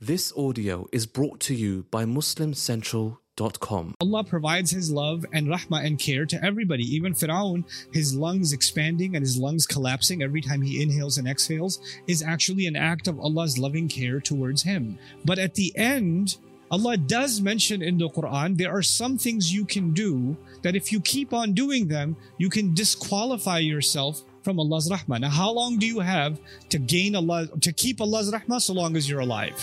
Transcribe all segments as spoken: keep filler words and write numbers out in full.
This audio is brought to you by Muslim Central dot com. Allah provides His love and rahmah and care to everybody. Even Fir'aun, his lungs expanding and his lungs collapsing every time he inhales and exhales is actually an act of Allah's loving care towards him. But at the end, Allah does mention in the Quran, there are some things you can do that if you keep on doing them, you can disqualify yourself from Allah's rahmah. Now, how long do you have to gain Allah, to keep Allah's rahmah? So long as you're alive.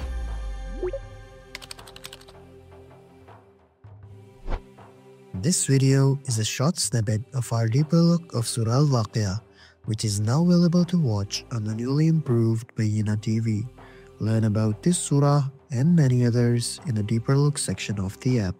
This video is a short snippet of our deeper look of Surah Al-Waqi'ah, which is now available to watch on the newly improved Bayyinah T V. Learn about this surah and many others in the deeper look section of the app.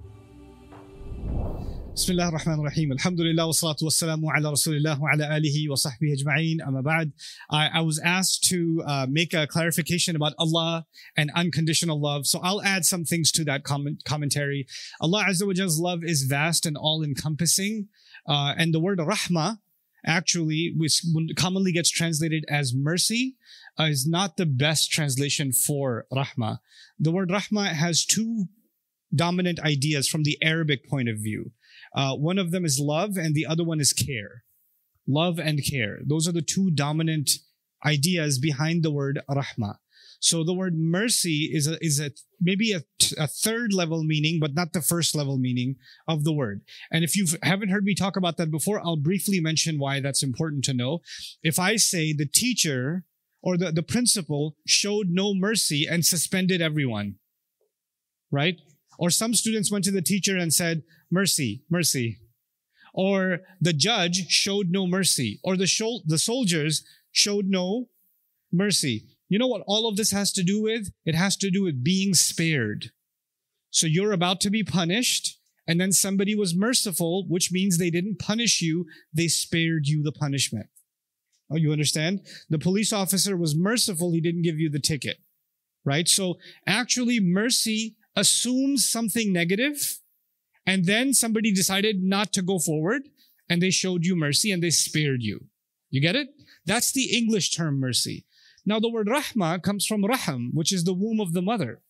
Bismillah ar-Rahman ar-Rahim. Alhamdulillah wa salatu wa salamu ala Rasulillah wa ala alihi wa sahbihi ajma'een. Amma ba'd. I, I was asked to uh, make a clarification about Allah and unconditional love. So I'll add some things to that comment, commentary. Allah Azza wa Jalla's love is vast and all-encompassing. Uh, and the word rahmah, actually, which commonly gets translated as mercy, uh, is not the best translation for rahmah. The word rahmah has two dominant ideas from the Arabic point of view. Uh, one of them is love and the other one is care. Love and care. Those are the two dominant ideas behind the word rahmah. So the word mercy is a, is a maybe a, a third level meaning, but not the first level meaning of the word. And if you haven't heard me talk about that before, I'll briefly mention why that's important to know. If I say the teacher or the, the principal showed no mercy and suspended everyone, right? Or some students went to the teacher and said, mercy, mercy. Or the judge showed no mercy. Or the, shol- the soldiers showed no mercy. You know what all of this has to do with? It has to do with being spared. So you're about to be punished, and then somebody was merciful, which means they didn't punish you, they spared you the punishment. Oh, you understand? The police officer was merciful, he didn't give you the ticket. Right? So actually mercy assumes something negative, and then somebody decided not to go forward, and they showed you mercy and they spared you. You get it? That's the English term mercy. Now the word rahmah comes from raham, which is the womb of the mother.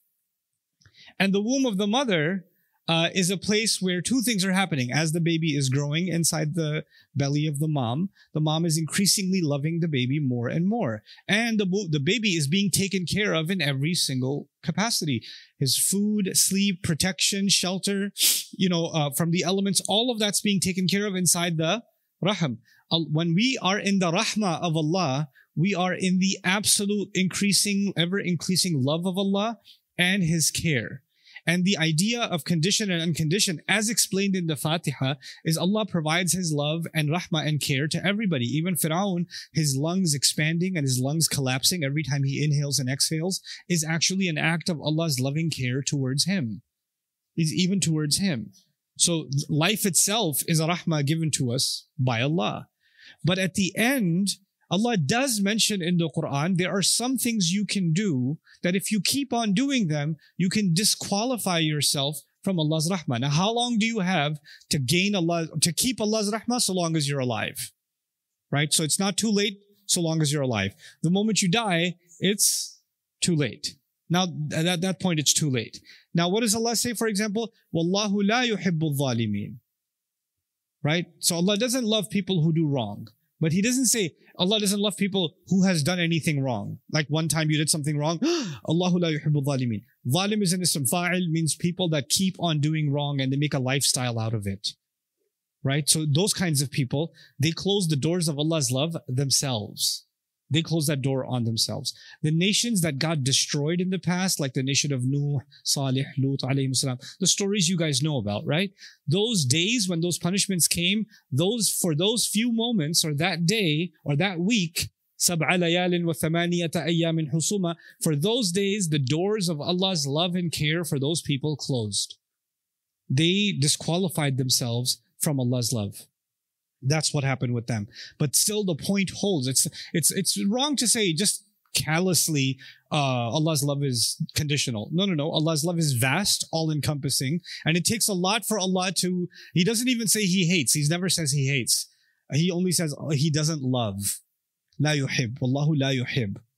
And the womb of the mother uh, is a place where two things are happening. As the baby is growing inside the belly of the mom, the mom is increasingly loving the baby more and more. And the, the baby is being taken care of in every single capacity. His food, sleep, protection, shelter, you know, uh, from the elements, all of that's being taken care of inside the raham. Uh, when we are in the rahmah of Allah, we are in the absolute increasing, ever increasing love of Allah and His care. And the idea of condition and unconditioned, as explained in the Fatiha, is Allah provides His love and rahmah and care to everybody. Even Fir'aun, his lungs expanding and his lungs collapsing every time he inhales and exhales is actually an act of Allah's loving care towards him. Is even towards him. So life itself is a rahmah given to us by Allah. But at the end, Allah does mention in the Quran, there are some things you can do that if you keep on doing them, you can disqualify yourself from Allah's rahmah. Now, how long do you have to gain Allah, to keep Allah's rahmah? So long as you're alive, right? So it's not too late so long as you're alive. The moment you die, it's too late. Now, at that point, it's too late. Now, what does Allah say, for example? Wallahu la yuhibbu dhalimin. Right? So Allah doesn't love people who do wrong. But He doesn't say, Allah doesn't love people who has done anything wrong. Like one time you did something wrong, Allahu la yuhibbu dhalimin. Dhalim is an ism fa'il, means people that keep on doing wrong and they make a lifestyle out of it. Right? So those kinds of people, they close the doors of Allah's love themselves. They close that door on themselves. The nations that God destroyed in the past, like the nation of Nuh, Salih, Lut, alayhim salam, the stories you guys know about, right? Those days when those punishments came, those for those few moments or that day or that week, سَبْعَ لَيَالٍ وَثَمَانِيَةَ أَيَّامٍ حُسُومًا, for those days, the doors of Allah's love and care for those people closed. They disqualified themselves from Allah's love. That's what happened with them. But still the point holds. It's it's it's wrong to say just callously uh, Allah's love is conditional. No, no, no. Allah's love is vast, all-encompassing. And it takes a lot for Allah to... He doesn't even say He hates. He never says He hates. He only says He doesn't love. La yuhib. Wallahu la yuhib.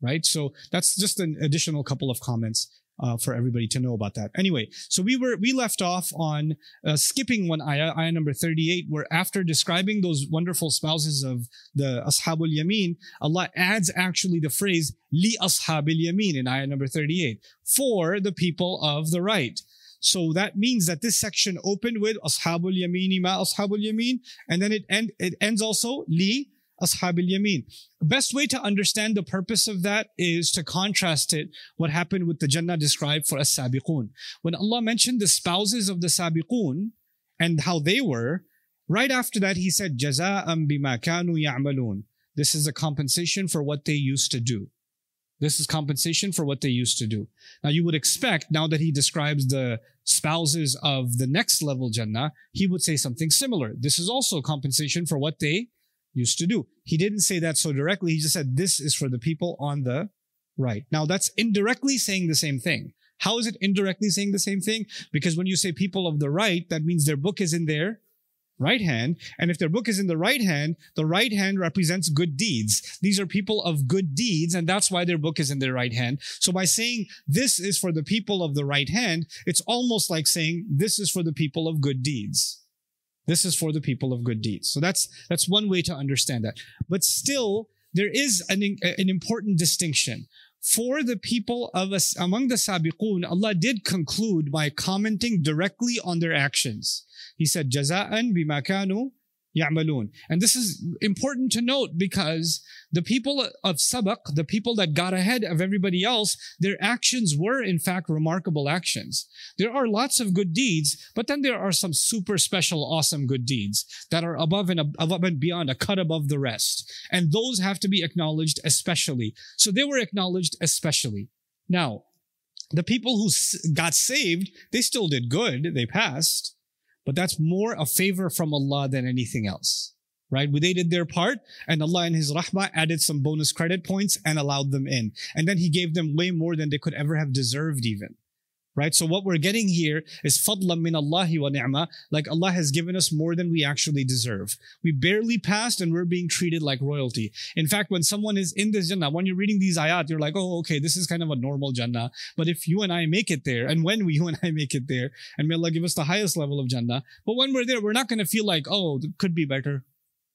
right? So that's just an additional couple of comments uh, for everybody to know about that. Anyway, so we were we left off on uh, skipping one ayah, ayah number thirty-eight, where after describing those wonderful spouses of the Ashabul Yamin, Allah adds actually the phrase Li Ashabil Yamin in ayah number thirty-eight, for the people of the right. So that means that this section opened with Ashabul Yamini ma Ashabul Yamin, and then it end it ends also Li Ashabil Yamin. The best way to understand the purpose of that is to contrast it what happened with the Jannah described for As-Sabiqun. When Allah mentioned the spouses of the Sabiqun and how they were, right after that He said Jaza'an bima kanu ya'malun. This is a compensation for what they used to do. This is compensation for what they used to do. Now you would expect, now that He describes the spouses of the next level Jannah, He would say something similar. This is also compensation for what they used to do. He didn't say that so directly. He just said, this is for the people on the right. Now that's indirectly saying the same thing. How is it indirectly saying the same thing? Because when you say people of the right, that means their book is in their right hand. And if their book is in the right hand, the right hand represents good deeds. These are people of good deeds, and that's why their book is in their right hand. So by saying this is for the people of the right hand, it's almost like saying this is for the people of good deeds. This is for the people of good deeds. So that's that's one way to understand that. But still, there is an, an important distinction. For the people of us, among the Sabiqun, Allah did conclude by commenting directly on their actions. He said, Jaza'an bima kanu ya'malun. And this is important to note because the people of Sabaq, the people that got ahead of everybody else, their actions were in fact remarkable actions. There are lots of good deeds, but then there are some super special, awesome good deeds that are above and above and beyond, a cut above the rest. And those have to be acknowledged especially. So they were acknowledged especially. Now, the people who got saved, they still did good, they passed. But that's more a favor from Allah than anything else, right? They did their part, and Allah in His rahmah added some bonus credit points and allowed them in. And then He gave them way more than they could ever have deserved even, right? So what we're getting here is fadlan min Allahi wa ni'mah, like Allah has given us more than we actually deserve. We barely passed and we're being treated like royalty. In fact, when someone is in this Jannah, when you're reading these ayat, you're like, oh, okay, this is kind of a normal Jannah. But if you and I make it there, and when we, you and I make it there, and may Allah give us the highest level of Jannah, but when we're there, we're not going to feel like, oh, it could be better.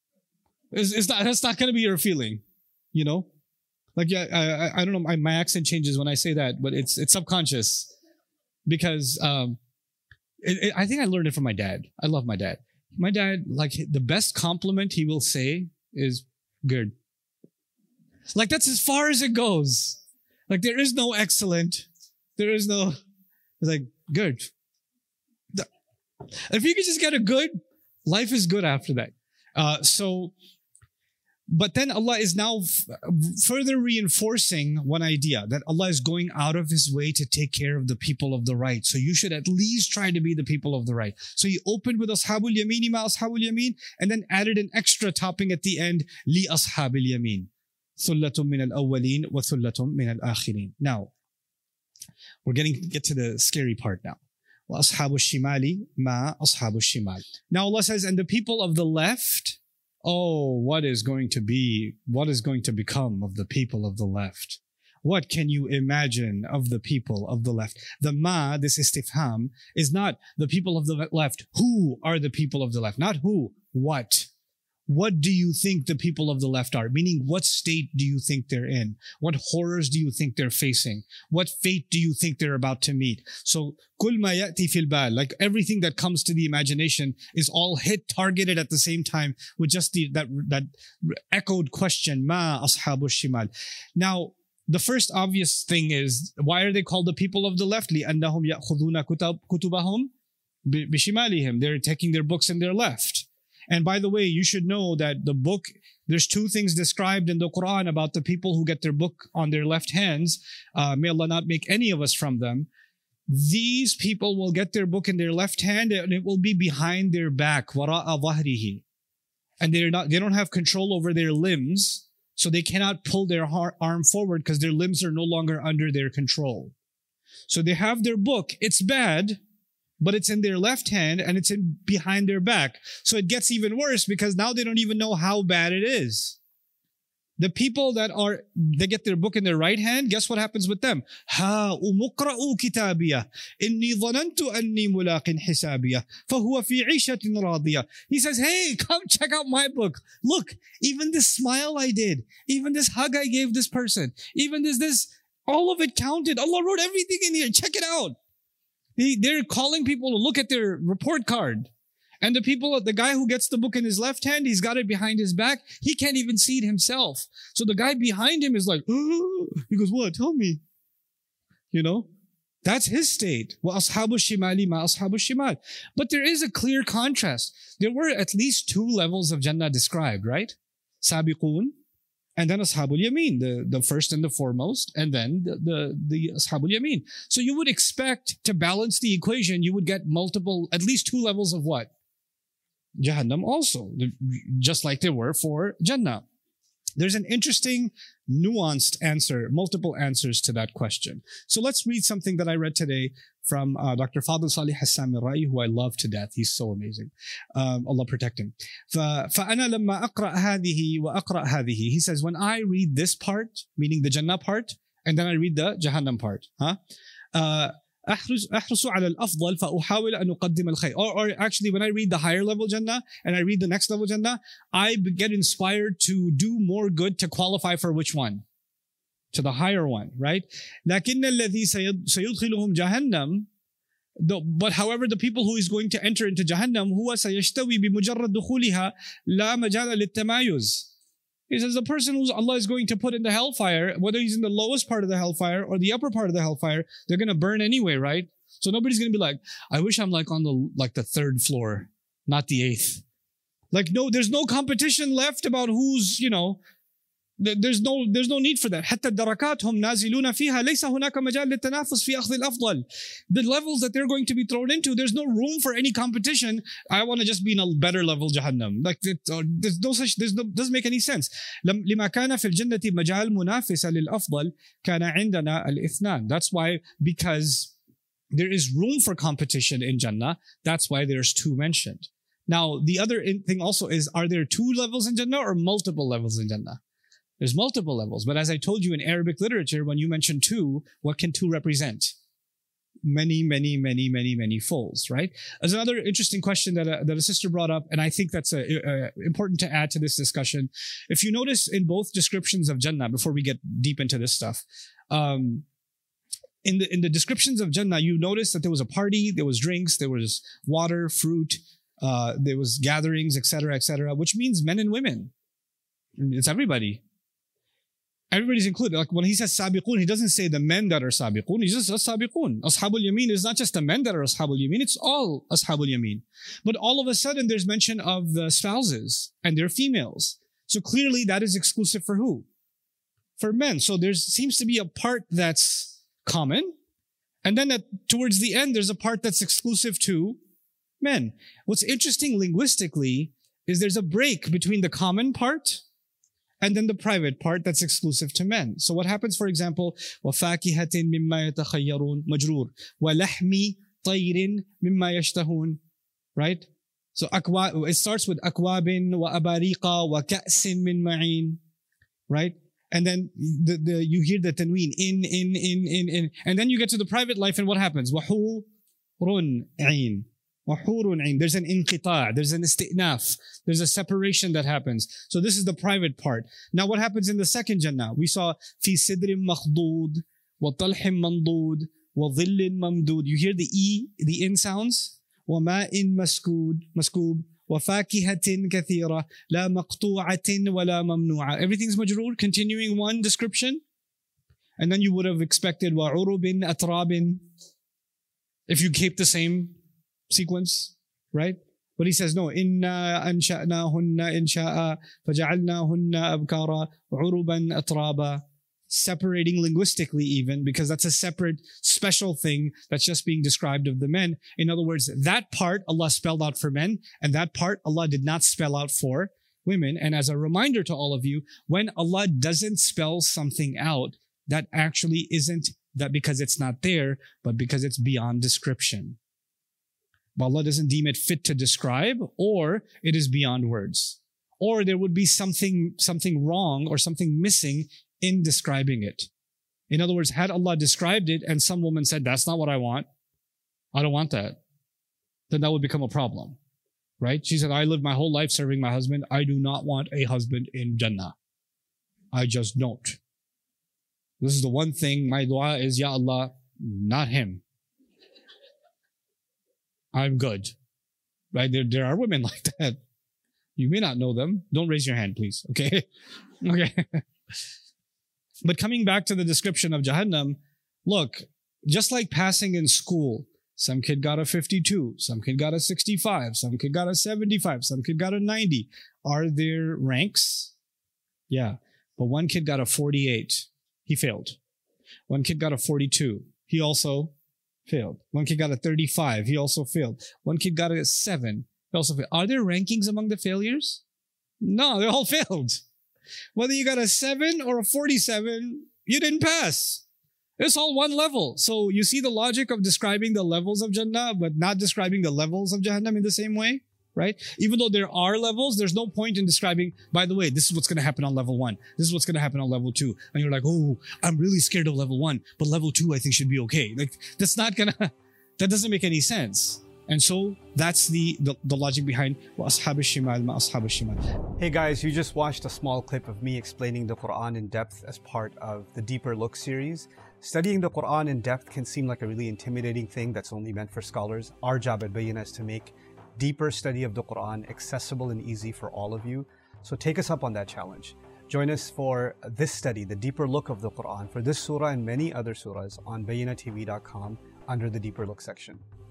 It's, it's not, that's not going to be your feeling, you know? Like, yeah, I, I don't know, my, my accent changes when I say that, but it's it's subconscious. Because um, it, it, I think I learned it from my dad. I love my dad. My dad, like the best compliment he will say is good. Like that's as far as it goes. Like there is no excellent. There is no, it's like good. If you could just get a good, life is good after that. Uh, so, but then Allah is now f- further reinforcing one idea, that Allah is going out of His way to take care of the people of the right. So you should at least try to be the people of the right. So He opened with Ashabul Yamini ma Ashabul Yamin, and then added an extra topping at the end, Li Ashabil Yamin. Thullatum min al-awwaleen wa thullatum min al-akhirin. Now, we're getting get to the scary part now. Wa Ashabul Shimali ma Ashabul Shimal. Now Allah says, and the people of the left, oh, what is going to be, what is going to become of the people of the left? What can you imagine of the people of the left? The ma, this istifham, is not the people of the left. Who are the people of the left? Not who, what? What do you think the people of the left are? Meaning, what state do you think they're in? What horrors do you think they're facing? What fate do you think they're about to meet? So, kul ma ya'ti fil bal, like everything that comes to the imagination is all hit, targeted at the same time with just the, that, that echoed question, ma ashabu shimal. Now, the first obvious thing is, why are they called the people of the left? لِأَنَّهُمْ يَأْخُذُونَ كُتُبَهُمْ بِشِمَالِهِمْ. They're taking their books in their left. And by the way, you should know that the book, there's two things described in the Quran about the people who get their book on their left hands. Uh, may Allah not make any of us from them. These people will get their book in their left hand and it will be behind their back, وَرَاءَ ظَهْرِهِ. And they're not, they don't have control over their limbs, so they cannot pull their arm forward because their limbs are no longer under their control. So they have their book. It's bad, but it's in their left hand and it's in behind their back. So it gets even worse because now they don't even know how bad it is. The people that are, they get their book in their right hand, guess what happens with them? Ha umuqra'u kitabiyah. Inni dhanantu anni mulaqin hisabiyah. Fahuwa fi 'ishatin radiyah. He says, hey, come check out my book. Look, even this smile I did, even this hug I gave this person, even this, this, all of it counted. Allah wrote everything in here. Check it out. They, they're calling people to look at their report card. And the people, the guy who gets the book in his left hand, he's got it behind his back. He can't even see it himself. So the guy behind him is like, oh. He goes, what? Tell me. You know, that's his state. Wa ashabu shimali ma ashabu shimal. But there is a clear contrast. There were at least two levels of Jannah described, right? Sabiqun, and then ashabul yameen, the, the first and the foremost, and then the, the, the ashabul yameen. So you would expect to balance the equation, you would get multiple, at least two levels of what? Jahannam also, just like there were for Jannah. There's an interesting, nuanced answer, multiple answers to that question. So let's read something that I read today from uh, Doctor Fadl Salih Hassan Mirai, who I love to death. He's so amazing. Um, Allah protect him. فَأَنَا لَمَّا أَقْرَأْ هَذِهِ وَأَقْرَأْ هَذِهِ. He says, when I read this part, meaning the Jannah part, and then I read the Jahannam part, huh? Uh, أحرص على الأفضل فأحاول أن أقدم الخير. Or, or actually, when I read the higher level Jannah and I read the next level Jannah, I get inspired to do more good to qualify for which one? To the higher one, right? لكن الذي سيدخلهم جهنم. But however, the people who is going to enter into Jahannam, هو سيشتوي بمجرد دخولها لا مجال للتمايز. He says the person who Allah is going to put in the hellfire, whether he's in the lowest part of the hellfire or the upper part of the hellfire, they're going to burn anyway, right? So nobody's going to be like, I wish I'm like on the like the third floor, not the eighth. Like no, there's no competition left about who's, you know, there's no there's no need for that. حتى الدركات هم نازلون فيها ليس هناك مجال للتنافس في أخذ الأفضل. The levels that they're going to be thrown into, there's no room for any competition. I want to just be in a better level Jahannam. Like there's no such, there's no, doesn't make any sense. لما كان في الجنة مجال منافسة للأفضل كان عندنا الاثنان. That's why, because there is room for competition in Jannah, that's why there's two mentioned. Now the other thing also is, are there two levels in Jannah or multiple levels in Jannah? There's multiple levels, but as I told you in Arabic literature, when you mention two, what can two represent? Many, many, many, many, many folds, right? There's another interesting question that a, that a sister brought up, and I think that's a, a, important to add to this discussion. If you notice in both descriptions of Jannah, before we get deep into this stuff, um, in the in the descriptions of Jannah, you notice that there was a party, there was drinks, there was water, fruit, uh, there was gatherings, et cetera, et cetera, which means men and women. It's everybody. Everybody's included. Like when he says sabiqun, he doesn't say the men that are sabiqun. He just says sabiqun. Ashabul yameen is not just the men that are ashabul yameen. It's all ashabul yameen. But all of a sudden, there's mention of the spouses and their females. So clearly, that is exclusive for who? For men. So there seems to be a part that's common, and then at, towards the end, there's a part that's exclusive to men. What's interesting linguistically is there's a break between the common part and then the private part that's exclusive to men. So what happens, for example, وَفَاكِهَةٍ مِمَّا يَتَخَيَّرُونَ مَجْرُورٌ وَلَحْمِ طَيْرٍ مِمَّا يَشْتَهُونَ. Right? So akwa, it starts with أَكْوَابٍ وَأَبَارِيقَ وَكَأْسٍ مِّن مَعِينٍ. Right? And then the, the you hear the tanween, in, in, in, in, in. And then you get to the private life and what happens? وَحُورٌ عِينٌ. There's an inqita', there's an isti'naf, there's a separation that happens. So this is the private part. Now what happens in the second Jannah? We saw fi sidrin makhdud, wa talhim mandud, wa dhillin mamdud. You hear the E, the in sounds? Wa ma'in maskud, maskub, wa fakihatin kathira, la maqtu'atin wa la mamnu'a. Everything's majroor, continuing one description. And then you would have expected wa urubin atrabin, if you keep the same sequence, right? But he says, no, inna ansha'nahunna insha'a faja'alnahunna abkara uruban atraba, separating linguistically even, because that's a separate special thing that's just being described of the men. In other words, that part Allah spelled out for men, and that part Allah did not spell out for women. And as a reminder to all of you, when Allah doesn't spell something out, that actually isn't that because it's not there, but because it's beyond description. But Allah doesn't deem it fit to describe, or it is beyond words. or there would be something, something wrong or something missing in describing it. In other words, had Allah described it and some woman said, that's not what I want, I don't want that, then that would become a problem, right? She said, I lived my whole life serving my husband. I do not want a husband in Jannah. I just don't. This is the one thing, my dua is, Ya Allah, not him. I'm good. Right? There, there are women like that. You may not know them. Don't raise your hand, please. Okay? Okay. But coming back to the description of Jahannam, look, just like passing in school, some kid got a fifty-two, some kid got a sixty-five, some kid got a seventy-five, some kid got a ninety. Are there ranks? Yeah. But one kid got a forty-eight. He failed. One kid got a forty-two. He also failed. One kid got a thirty-five. He also failed. One kid got a seven. He also failed. Are there rankings among the failures? No, they all failed. Whether you got a seven or a forty-seven, you didn't pass. It's all one level. So you see the logic of describing the levels of Jannah, but not describing the levels of Jahannam in the same way, right? Even though there are levels, there's no point in describing, by the way, this is what's going to happen on level one. This is what's going to happen on level two. And you're like, oh, I'm really scared of level one, but level two I think should be okay. Like, that's not going to, that doesn't make any sense. And so that's the, the, the logic behind وَأَصْحَابِ الشِّمَالِ مَا أَصْحَابِ الشِّمَالِ. Hey guys, you just watched a small clip of me explaining the Quran in depth as part of the Deeper Look series. Studying the Quran in depth can seem like a really intimidating thing that's only meant for scholars. Our job at Bayyinah is to make deeper study of the Quran accessible and easy for all of you. So take us up on that challenge. Join us for this study, the Deeper Look of the Quran, for this surah and many other surahs on bayyinah T V dot com under the Deeper Look section.